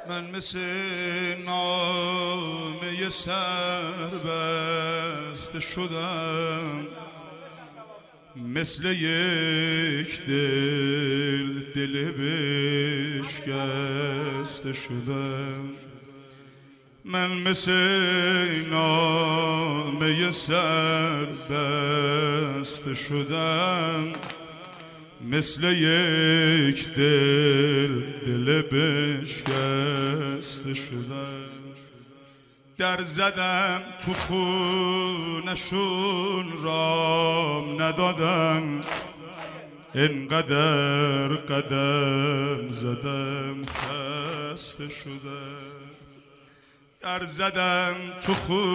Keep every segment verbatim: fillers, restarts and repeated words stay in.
من مثل نامه سربسته شدم، مثل یک دل دل بشکسته شدم. من مثل نامه سربسته شدم، مثل یک دل دل بشکسته شدم. در زدم تو خونشون رام ندادم، انقدر قدم زدم خسته شدم. در زدم تو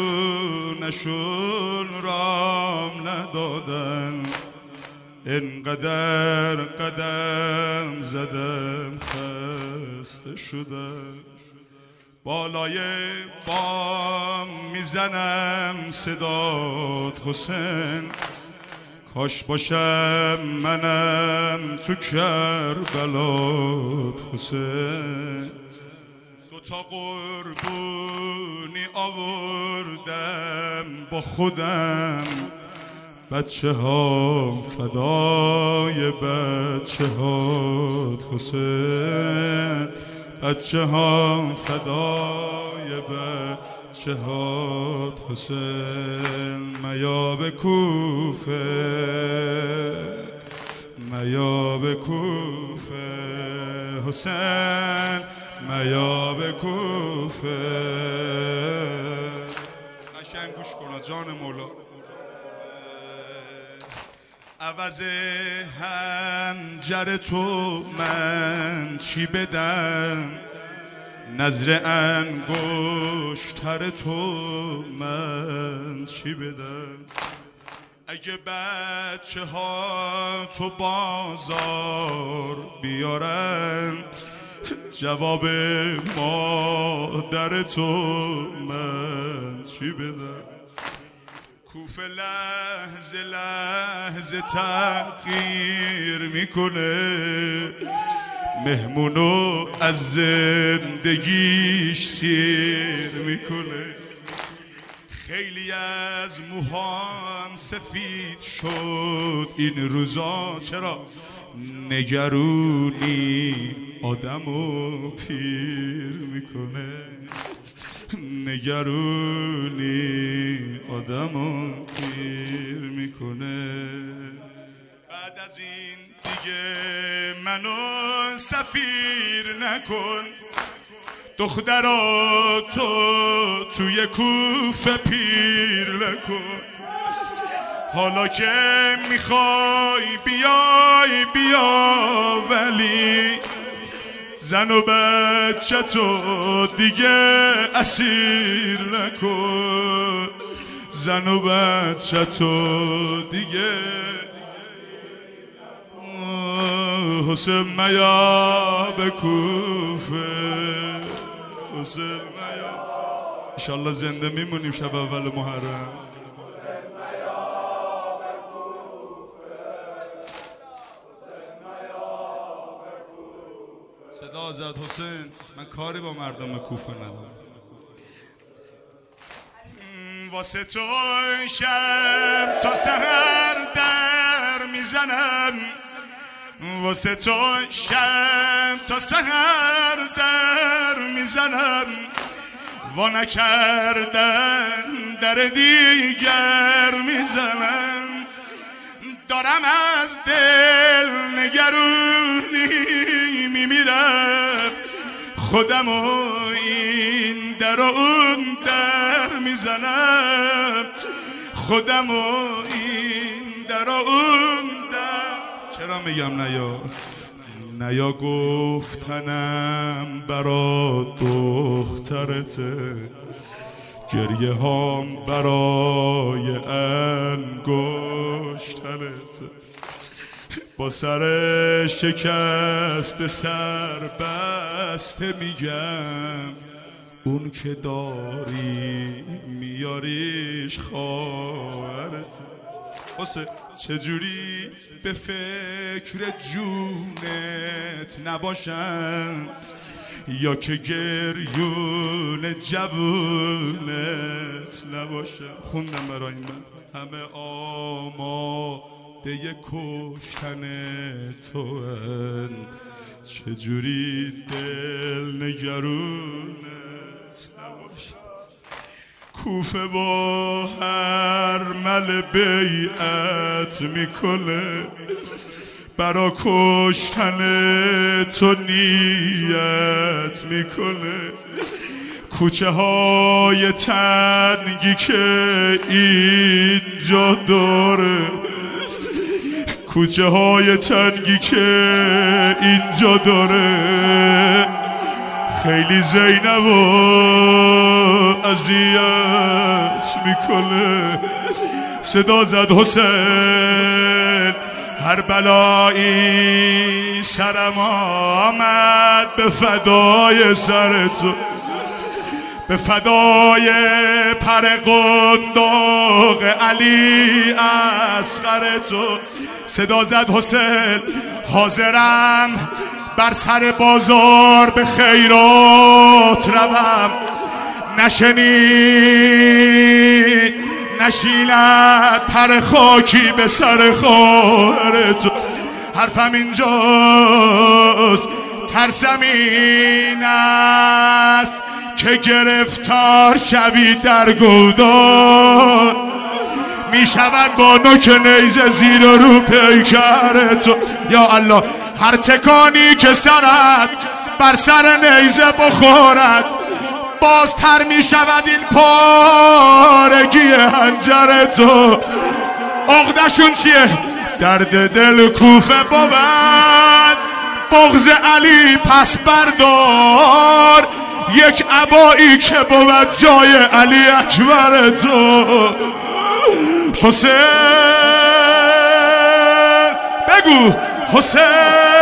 خونشون رام ندادم، انقدر قدم زدم خسته شدم. بالای بام میزنم صدات حسین، کاش باشم منم تو کربلات حسین. دوتا قربونی آوردم با خودم، بچه ها فدای بچه هات حسین، بچه ها فدای بچه هات حسین. میاب کوفه میاب کوفه حسین، میاب کوفه. قشنگ گوش کن جان مولا. عوض هنجر تو من چی بدم، نظر انگشتر تو من چی بدم. اگه بچه ها تو بازار بیارن، جواب مادر تو من چی بدم. کوفه لحظه لحظه تغییر میکنه، مهمونو از زندگیش سیر میکنه. خیلی از موهام سفید شد این روزا، چرا؟ نگرونی آدمو پیر میکنه، نگرونی آدمو پیر میکنه. بعد از این دیگه منو سفیر نکن، دخترا تو توی کوفه پیر نکن. حالا که میخوای بیای بیا، ولی زن و بچه تو دیگه اسیر نکن، زن و بچه تو دیگه. حسین میاب کوفه، حسین میاب. انشالله زنده میمونیم شب اول محرم. صدا زد حسین، من کاری با مردم کوفه ندارم. واسه تو شب تا سحر در میزنم، واسه تو شب تا سحر در میزنم. وا نکردن در دیگر میزنم. دارم از دل نگرونی میمیرم، خودم و این در و اون در میزنم، خودم و این در و اون در. چرا میگم نیا نیا؟ گفتنم برا دخترته، گریه هام برای انگشترته. با سر شکست سر بسته میگم، اون که داری میاریش خواهرته. واسه چجوری به فکر جونت نباشم، یا که گریون جوونت نباشه. خوندم برای من همه آماده کشتن تو هن، چجوری دل نگرونت نباشه. کوفه با هر مل بیعت میکنه، برا کشتن تو نیت میکنه. کوچه های تنگی که اینجا داره، کوچه های تنگی که اینجا داره، خیلی زینب و اذیت میکنه. صدا زد حسین هر بلایی سرم آمد، به فدای سر تو، به فدای پر قنداق علی اصغر تو. صدا زد حسین حاضرم بر سر بازار به خیرات روم، نشنید نشیند پر خاکی به سر خواهر تو. حرفم اینجاست ترسم این است که گرفتار شوی در گودان، می شود با نوک نیزه زیر و رو پیکر تو. یا الله هر تکانی که سرت بر سر نیزه بخورد، بازتر می شود این پارگی هنجر تو. عقدشون چیه؟ درد دل کوفه بود، بغض علی پس بردار، یک عبایی که بود جای علی اکبر تو. حسین بگو حسین